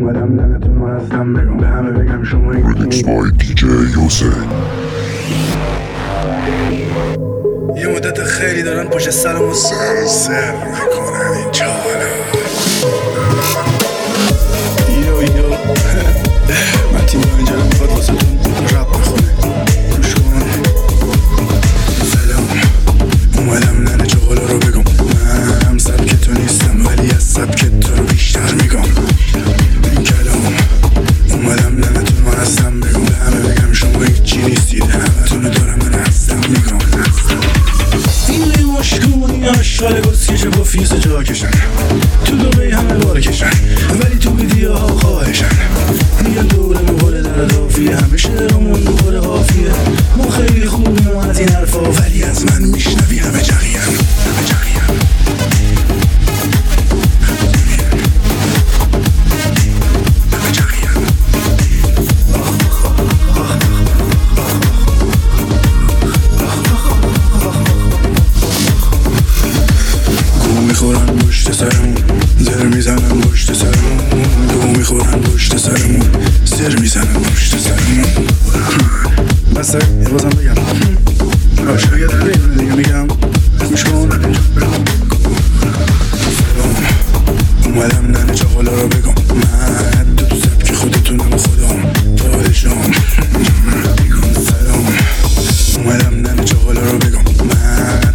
اومدم ننتون رو هستم بگم به همه بگم شما Remix by DJ حسین. یه مدت خیلی دارن پشت سرمو سر میکنن این چالا. یو من تیم اینجا رو میخواد واسه تون رپ بخونه گوش کن. سلام اومدم ننه چاقالا رو بگم من هم سبک تو نیستم ولی از سبک تو رو بیشتر میگم. این کلام اومدم ننتون رو هستم بگم به همه بگم شما هیچی نیستید همه تونو دارم من هستم میگم. این لیماشکونی آشغال گسکش با فیس جا کشن تو دوبهی همه بار کشن ولی تو ویدیو ها خواهشن میگن دوره مباره در دافیه همه شعرمون مباره قافیه ما خیلی خوبیم و از این حرفا ولی از من میشنوی همه جغیم همه جغیم همه جغیم. گو میخورن پشت سرمون زر میزنن پشت سرمون گو میخورن پشت سرمون زر میزنن پشت سرمون. بسه یه بازم بگم شاید بیرونه دیگه میگم گوش کن. سلام اومدم ننه چاقالا رو بگم من تو سبک خودتونم خودم پادشام. سلام اومدم ننه چاقالا رو بگم من